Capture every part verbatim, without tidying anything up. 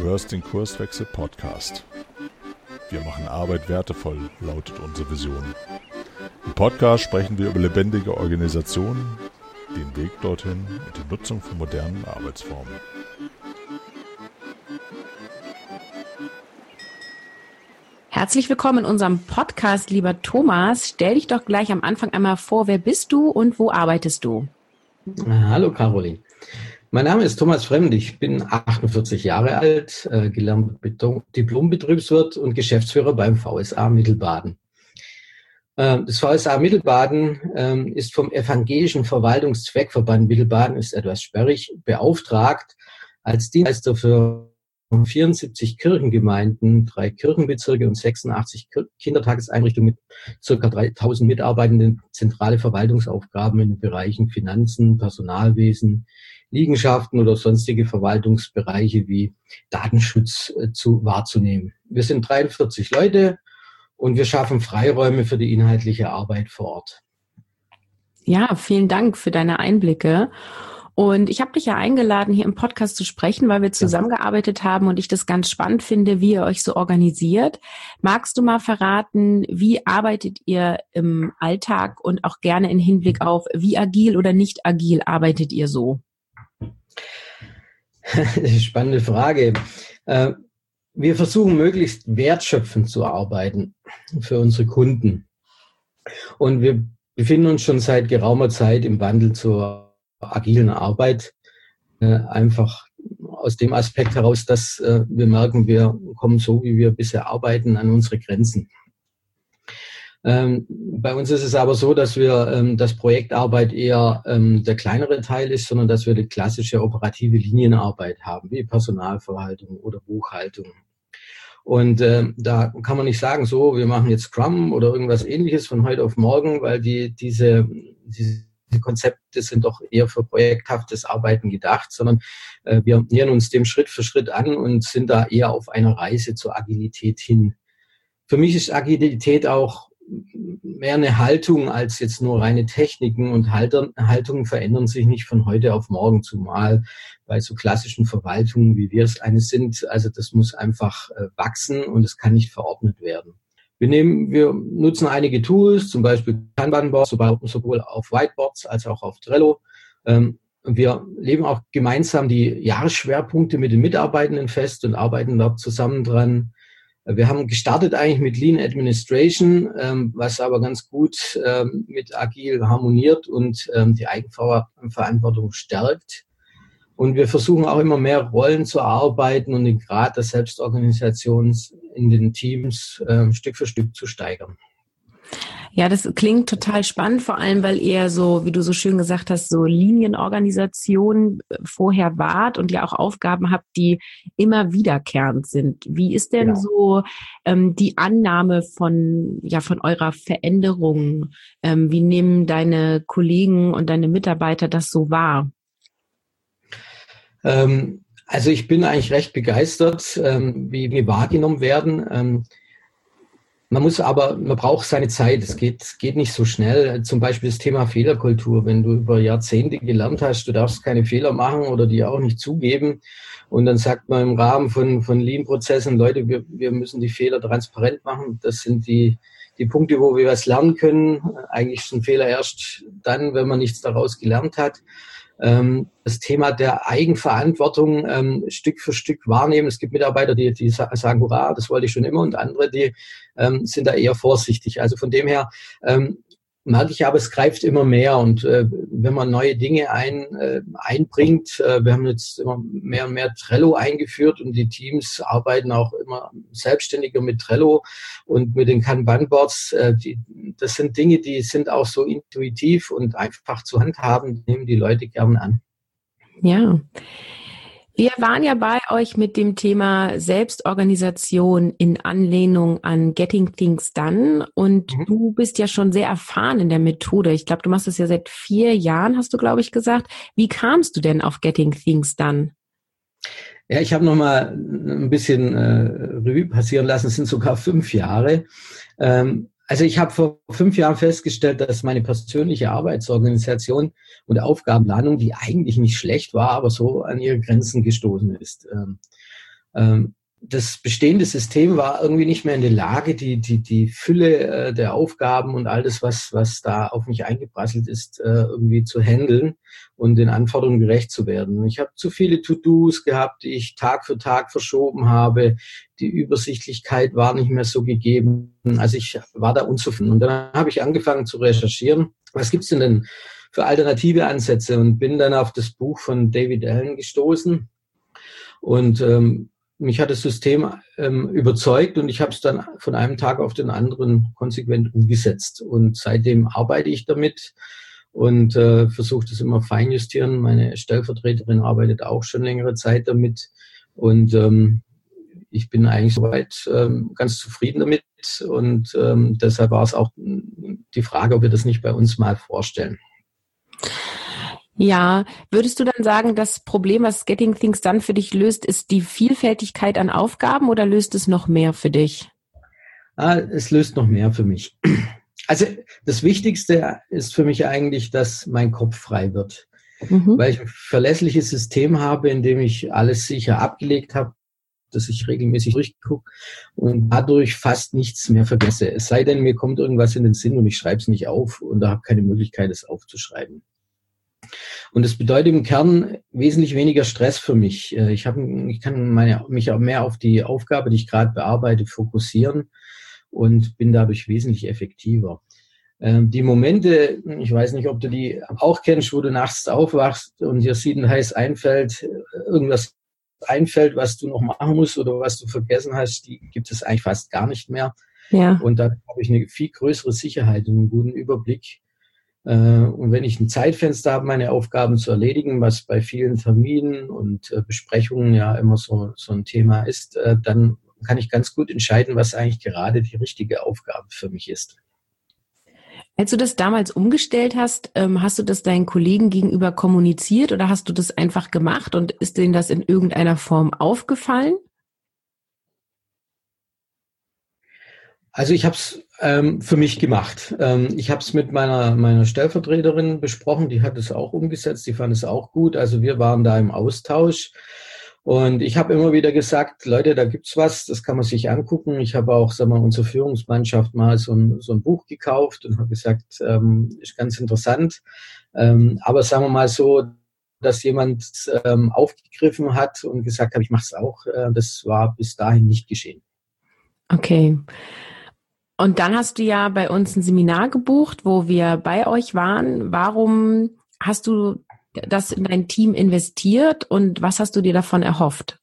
hörst den Kurswechsel Podcast. Wir machen Arbeit wertevoll, lautet unsere Vision. Im Podcast sprechen wir über lebendige Organisationen, den Weg dorthin und die Nutzung von modernen Arbeitsformen. Herzlich willkommen in unserem Podcast, lieber Thomas. Stell dich doch gleich am Anfang einmal vor, wer bist du und wo arbeitest du? Hallo Caroline. Mein Name ist Thomas Fremd, ich bin achtundvierzig Jahre alt, äh, gelernter Diplom-Betriebswirt und Geschäftsführer beim V S A Mittelbaden. Äh, das V S A Mittelbaden äh, ist vom Evangelischen Verwaltungszweckverband Mittelbaden, ist etwas sperrig, beauftragt als Dienstleister für vierundsiebzig Kirchengemeinden, drei Kirchenbezirke und sechsundachtzig Kindertageseinrichtungen mit ca. dreitausend Mitarbeitenden zentrale Verwaltungsaufgaben in den Bereichen Finanzen, Personalwesen, Liegenschaften oder sonstige Verwaltungsbereiche wie Datenschutz äh, zu wahrzunehmen. Wir sind dreiundvierzig Leute und wir schaffen Freiräume für die inhaltliche Arbeit vor Ort. Ja, vielen Dank für deine Einblicke. Und ich habe dich ja eingeladen, hier im Podcast zu sprechen, weil wir zusammengearbeitet haben und ich das ganz spannend finde, wie ihr euch so organisiert. Magst du mal verraten, wie arbeitet ihr im Alltag und auch gerne im Hinblick auf, wie agil oder nicht agil arbeitet ihr so? Spannende Frage. Wir versuchen möglichst wertschöpfend zu arbeiten für unsere Kunden. Und wir befinden uns schon seit geraumer Zeit im Wandel zur agilen Arbeit, einfach aus dem Aspekt heraus, dass wir merken, wir kommen so, wie wir bisher arbeiten, an unsere Grenzen. Ähm, bei uns ist es aber so, dass wir, ähm, dass Projektarbeit eher ähm, der kleinere Teil ist, sondern dass wir die klassische operative Linienarbeit haben, wie Personalverwaltung oder Buchhaltung. Und äh, da kann man nicht sagen, so, wir machen jetzt Scrum oder irgendwas Ähnliches von heute auf morgen, weil die diese, diese Konzepte sind doch eher für projekthaftes Arbeiten gedacht, sondern äh, wir nähern uns dem Schritt für Schritt an und sind da eher auf einer Reise zur Agilität hin. Für mich ist Agilität auch mehr eine Haltung als jetzt nur reine Techniken, und Haltungen verändern sich nicht von heute auf morgen, zumal bei so klassischen Verwaltungen, wie wir es eines sind. Also das muss einfach äh, wachsen und es kann nicht verordnet werden. Wir nehmen, wir nutzen einige Tools, zum Beispiel Kanban-Boards, sowohl auf Whiteboards als auch auf Trello. Ähm, wir legen auch gemeinsam die Jahresschwerpunkte mit den Mitarbeitenden fest und arbeiten dort zusammen dran. Wir haben gestartet eigentlich mit Lean Administration, ähm, was aber ganz gut ähm, mit Agil harmoniert und ähm, die Eigenverantwortung stärkt. Und wir versuchen auch immer mehr Rollen zu erarbeiten und den Grad der Selbstorganisation in den Teams äh, Stück für Stück zu steigern. Ja, das klingt total spannend, vor allem, weil ihr so, wie du so schön gesagt hast, so Linienorganisation vorher wart und ja auch Aufgaben habt, die immer wiederkehrend sind. Wie ist denn ja. so ähm, die Annahme von, ja, von eurer Veränderung? Ähm, wie nehmen deine Kollegen und deine Mitarbeiter das so wahr? Ähm, also ich bin eigentlich recht begeistert, ähm, wie wir wahrgenommen werden. Ähm, Man muss aber, man braucht seine Zeit. Es geht, geht nicht so schnell. Zum Beispiel das Thema Fehlerkultur. Wenn du über Jahrzehnte gelernt hast, du darfst keine Fehler machen oder die auch nicht zugeben. Und dann sagt man im Rahmen von, von Lean-Prozessen, Leute, wir, wir müssen die Fehler transparent machen. Das sind die, die Punkte, wo wir was lernen können. Eigentlich ist ein Fehler erst dann, wenn man nichts daraus gelernt hat. Das Thema der Eigenverantwortung ähm, Stück für Stück wahrnehmen. Es gibt Mitarbeiter, die, die sagen, hurra, das wollte ich schon immer, und andere, die ähm, sind da eher vorsichtig. Also von dem her ähm, merke ich aber, es greift immer mehr, und äh, wenn man neue Dinge ein, äh, einbringt, äh, wir haben jetzt immer mehr und mehr Trello eingeführt und die Teams arbeiten auch immer selbstständiger mit Trello und mit den Kanban-Boards. Äh, die, das sind Dinge, die sind auch so intuitiv und einfach zu handhaben, nehmen die Leute gerne an. Ja. Wir waren ja bei euch mit dem Thema Selbstorganisation in Anlehnung an Getting Things Done, und mhm. du bist ja schon sehr erfahren in der Methode. Ich glaube, du machst das ja seit vier Jahren, hast du, glaube ich, gesagt. Wie kamst du denn auf Getting Things Done? Ja, ich habe noch mal ein bisschen äh, Revue passieren lassen. Es sind sogar fünf Jahre. Ähm, Also ich habe vor fünf Jahren festgestellt, dass meine persönliche Arbeitsorganisation und Aufgabenplanung, die eigentlich nicht schlecht war, aber so an ihre Grenzen gestoßen ist. Ähm, das bestehende System war irgendwie nicht mehr in der Lage, die, die, die Fülle äh, der Aufgaben und all das, was, was da auf mich eingeprasselt ist, äh, irgendwie zu handeln und den Anforderungen gerecht zu werden. Ich habe zu viele To-Dos gehabt, die ich Tag für Tag verschoben habe. Die Übersichtlichkeit war nicht mehr so gegeben. Also ich war da unzufrieden. Und dann habe ich angefangen zu recherchieren. Was gibt's denn denn für alternative Ansätze? Und bin dann auf das Buch von David Allen gestoßen. Und ähm, mich hat das System ähm, überzeugt und ich habe es dann von einem Tag auf den anderen konsequent umgesetzt. Und seitdem arbeite ich damit und äh, versuche das immer feinjustieren. Meine Stellvertreterin arbeitet auch schon längere Zeit damit. Und ähm, ich bin eigentlich soweit ähm, ganz zufrieden damit. Und ähm, deshalb war es auch die Frage, ob wir das nicht bei uns mal vorstellen. Ja, würdest du dann sagen, das Problem, was Getting Things Done für dich löst, ist die Vielfältigkeit an Aufgaben oder löst es noch mehr für dich? Ah, es löst noch mehr für mich. Also das Wichtigste ist für mich eigentlich, dass mein Kopf frei wird, mhm. weil ich ein verlässliches System habe, in dem ich alles sicher abgelegt habe, dass ich regelmäßig durchgucke und dadurch fast nichts mehr vergesse. Es sei denn, mir kommt irgendwas in den Sinn und ich schreibe es nicht auf und da habe keine Möglichkeit, es aufzuschreiben. Und das bedeutet im Kern wesentlich weniger Stress für mich. Ich, hab, ich kann meine, mich auch mehr auf die Aufgabe, die ich gerade bearbeite, fokussieren und bin dadurch wesentlich effektiver. Die Momente, ich weiß nicht, ob du die auch kennst, wo du nachts aufwachst und dir siedend heiß einfällt, irgendwas einfällt, was du noch machen musst oder was du vergessen hast, die gibt es eigentlich fast gar nicht mehr. Ja. Und da habe ich eine viel größere Sicherheit und einen guten Überblick. Und wenn ich ein Zeitfenster habe, meine Aufgaben zu erledigen, was bei vielen Terminen und Besprechungen ja immer so, so ein Thema ist, dann kann ich ganz gut entscheiden, was eigentlich gerade die richtige Aufgabe für mich ist. Als du das damals umgestellt hast, hast du das deinen Kollegen gegenüber kommuniziert oder hast du das einfach gemacht und ist denen das in irgendeiner Form aufgefallen? Also ich habe es ähm, für mich gemacht. Ähm, ich habe es mit meiner meiner Stellvertreterin besprochen, die hat es auch umgesetzt, die fand es auch gut. Also wir waren da im Austausch und ich habe immer wieder gesagt, Leute, da gibt's was, das kann man sich angucken. Ich habe auch, sagen wir, unsere Führungsmannschaft mal so ein, so ein Buch gekauft und habe gesagt, ähm, ist ganz interessant. Ähm, aber sagen wir mal so, dass jemand ähm, aufgegriffen hat und gesagt hat, ich mache es auch, äh, das war bis dahin nicht geschehen. Okay. Und dann hast du ja bei uns ein Seminar gebucht, wo wir bei euch waren. Warum hast du das in dein Team investiert und was hast du dir davon erhofft?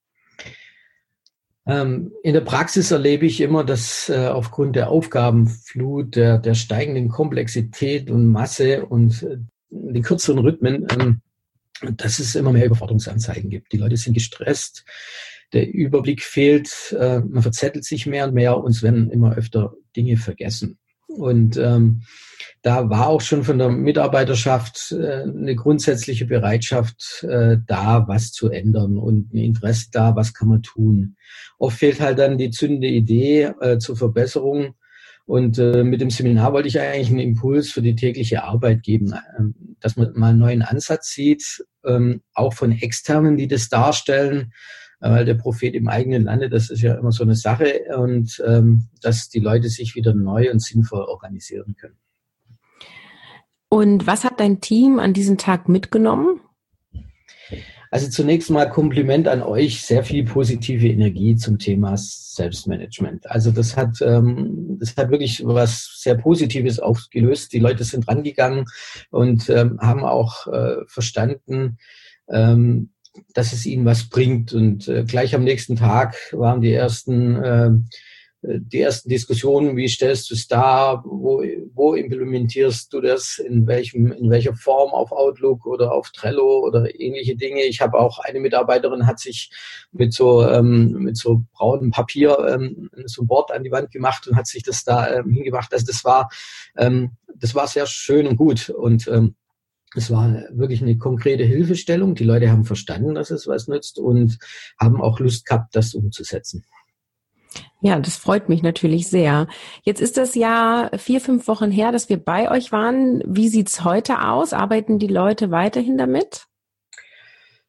Ähm, in der Praxis erlebe ich immer, dass äh, aufgrund der Aufgabenflut, der, der steigenden Komplexität und Masse und äh, den kürzeren Rhythmen, ähm, dass es immer mehr Überforderungsanzeigen gibt. Die Leute sind gestresst. Der Überblick fehlt, äh, man verzettelt sich mehr und mehr und es werden immer öfter Dinge vergessen. Und ähm, da war auch schon von der Mitarbeiterschaft äh, eine grundsätzliche Bereitschaft äh, da, was zu ändern und ein Interesse da, was kann man tun. Oft fehlt halt dann die zündende Idee äh, zur Verbesserung. Und äh, mit dem Seminar wollte ich eigentlich einen Impuls für die tägliche Arbeit geben, äh, dass man mal einen neuen Ansatz sieht, ähm, auch von Externen, die das darstellen, weil der Prophet im eigenen Lande, das ist ja immer so eine Sache und ähm, dass die Leute sich wieder neu und sinnvoll organisieren können. Und was hat dein Team an diesem Tag mitgenommen? Also zunächst mal Kompliment an euch, sehr viel positive Energie zum Thema Selbstmanagement. Also das hat, ähm, das hat wirklich was sehr Positives ausgelöst. Die Leute sind rangegangen und ähm, haben auch äh, verstanden, ähm, dass es ihnen was bringt. Und äh, gleich am nächsten Tag waren die ersten, äh, die ersten Diskussionen, wie stellst du es dar, wo, wo implementierst du das, in welchem, in welcher Form auf Outlook oder auf Trello oder ähnliche Dinge. Ich habe auch eine Mitarbeiterin hat sich mit so ähm, mit so braunem Papier ähm, so ein Board an die Wand gemacht und hat sich das da ähm, hingemacht. Also das war ähm, das war sehr schön und gut und ähm, es war wirklich eine konkrete Hilfestellung. Die Leute haben verstanden, dass es was nützt und haben auch Lust gehabt, das umzusetzen. Ja, das freut mich natürlich sehr. Jetzt ist das ja vier, fünf Wochen her, dass wir bei euch waren. Wie sieht's heute aus? Arbeiten die Leute weiterhin damit?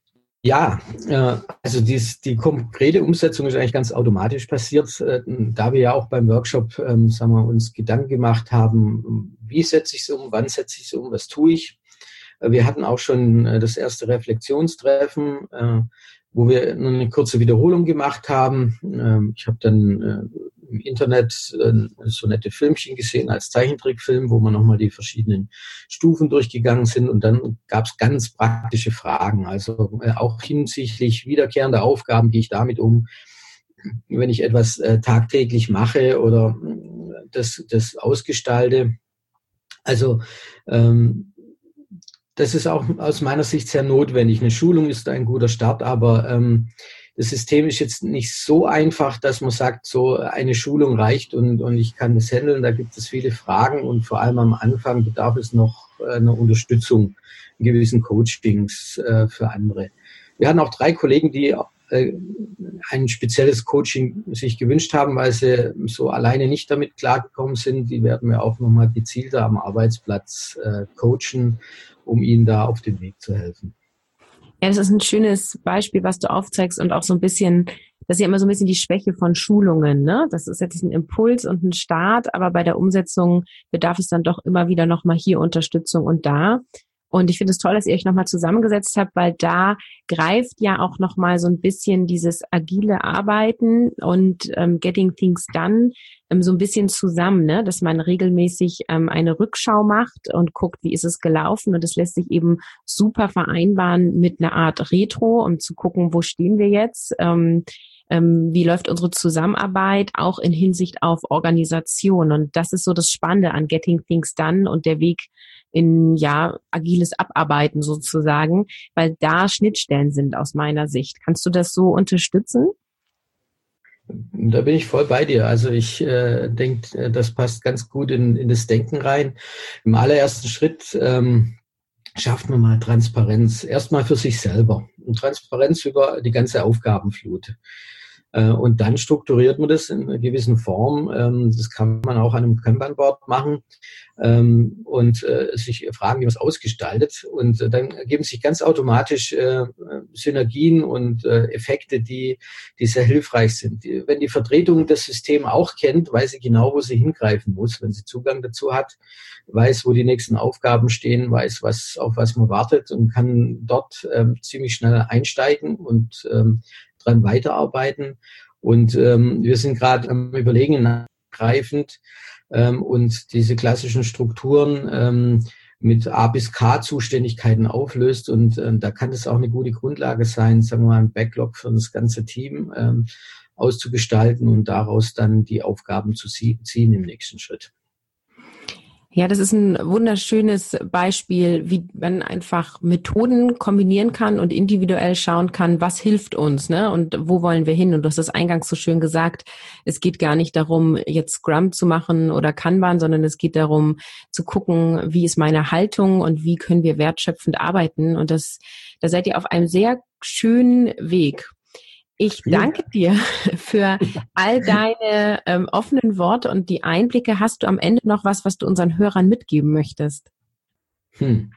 Ja, äh, also dies, die konkrete Umsetzung ist eigentlich ganz automatisch passiert, äh, da wir ja auch beim Workshop ähm, sagen wir, uns Gedanken gemacht haben, wie setze ich es um, wann setze ich es um, was tue ich. Äh, wir hatten auch schon äh, das erste Reflexionstreffen, äh, wo wir eine kurze Wiederholung gemacht haben. Ähm, ich habe dann äh, im Internet äh, so nette Filmchen gesehen als Zeichentrickfilm, wo wir nochmal die verschiedenen Stufen durchgegangen sind, und dann gab es ganz praktische Fragen, also äh, auch hinsichtlich wiederkehrender Aufgaben, gehe ich damit um, wenn ich etwas äh, tagtäglich mache oder äh, das, das ausgestalte. Also ähm, das ist auch aus meiner Sicht sehr notwendig. Eine Schulung ist ein guter Start, aber ähm, das System ist jetzt nicht so einfach, dass man sagt, so eine Schulung reicht und, und ich kann das handeln. Da gibt es viele Fragen und vor allem am Anfang bedarf es noch einer Unterstützung in gewissen Coachings äh, für andere. Wir hatten auch drei Kollegen, die äh, ein spezielles Coaching sich gewünscht haben, weil sie so alleine nicht damit klargekommen sind. Die werden wir auch nochmal gezielter am Arbeitsplatz äh, coachen, um ihnen da auf dem Weg zu helfen. Ja, das ist ein schönes Beispiel, was du aufzeigst und auch so ein bisschen, das ist ja immer so ein bisschen die Schwäche von Schulungen, ne? Das ist jetzt ein Impuls und ein Start, aber bei der Umsetzung bedarf es dann doch immer wieder nochmal hier Unterstützung und da. Und ich finde es toll, dass ihr euch nochmal zusammengesetzt habt, weil da greift ja auch nochmal so ein bisschen dieses agile Arbeiten und ähm, Getting Things Done ähm, so ein bisschen zusammen, ne? Dass man regelmäßig ähm, eine Rückschau macht und guckt, wie ist es gelaufen. Und das lässt sich eben super vereinbaren mit einer Art Retro, um zu gucken, wo stehen wir jetzt, ähm, ähm, wie läuft unsere Zusammenarbeit, auch in Hinsicht auf Organisation. Und das ist so das Spannende an Getting Things Done und der Weg in, ja, agiles Abarbeiten sozusagen, weil da Schnittstellen sind aus meiner Sicht. Kannst du das so unterstützen? Da bin ich voll bei dir. Also ich äh, denke, das passt ganz gut in, in das Denken rein. Im allerersten Schritt ähm, schafft man mal Transparenz. Erstmal für sich selber. Und Transparenz über die ganze Aufgabenflut. Äh, und dann strukturiert man das in einer gewissen Form. Ähm, das kann man auch an einem Kanban-Board machen. Ähm, und äh, sich fragen, wie man es ausgestaltet. Und äh, dann ergeben sich ganz automatisch äh, Synergien und äh, Effekte, die, die sehr hilfreich sind. Die, wenn die Vertretung das System auch kennt, weiß sie genau, wo sie hingreifen muss, wenn sie Zugang dazu hat, weiß, wo die nächsten Aufgaben stehen, weiß, was, auf was man wartet und kann dort ähm, ziemlich schnell einsteigen und ähm, dran weiterarbeiten. Und ähm, wir sind gerade am Überlegen, nachgreifend, Ähm, und diese klassischen Strukturen ähm, mit A bis K Zuständigkeiten auflöst. Und ähm, da kann das auch eine gute Grundlage sein, sagen wir mal, ein Backlog für das ganze Team ähm, auszugestalten und daraus dann die Aufgaben zu ziehen im nächsten Schritt. Ja, das ist ein wunderschönes Beispiel, wie man einfach Methoden kombinieren kann und individuell schauen kann, was hilft uns, ne? Und wo wollen wir hin? Und du hast das eingangs so schön gesagt, es geht gar nicht darum, jetzt Scrum zu machen oder Kanban, sondern es geht darum, zu gucken, wie ist meine Haltung und wie können wir wertschöpfend arbeiten. Und das, da seid ihr auf einem sehr schönen Weg. Ich danke dir für all deine ähm, offenen Worte und die Einblicke. Hast du am Ende noch was, was du unseren Hörern mitgeben möchtest? Hm.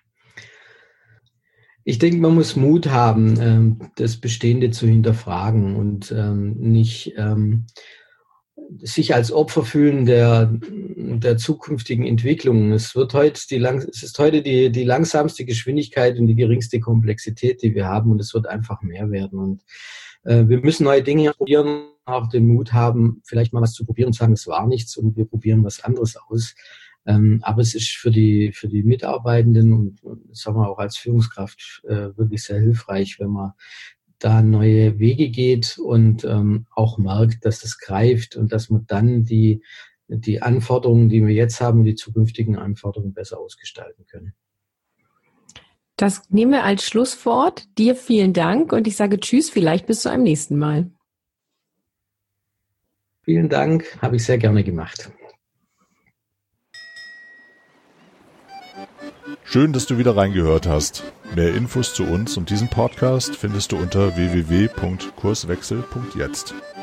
Ich denke, man muss Mut haben, ähm, das Bestehende zu hinterfragen und ähm, nicht ähm, sich als Opfer fühlen der, der zukünftigen Entwicklung. Es wird heute die lang, es ist heute die, die langsamste Geschwindigkeit und die geringste Komplexität, die wir haben, und es wird einfach mehr werden. Und äh, wir müssen neue Dinge probieren, auch den Mut haben, vielleicht mal was zu probieren und sagen, es war nichts und wir probieren was anderes aus. Ähm, aber es ist für die, für die Mitarbeitenden und, und sagen wir auch als Führungskraft äh, wirklich sehr hilfreich, wenn man da neue Wege geht und ähm, auch merkt, dass es greift und dass man dann die, die Anforderungen, die wir jetzt haben, die zukünftigen Anforderungen besser ausgestalten können. Das nehmen wir als Schlusswort. Dir vielen Dank und ich sage Tschüss, vielleicht bis zu einem nächsten Mal. Vielen Dank, habe ich sehr gerne gemacht. Schön, dass du wieder reingehört hast. Mehr Infos zu uns und diesem Podcast findest du unter w w w punkt kurswechsel punkt jetzt.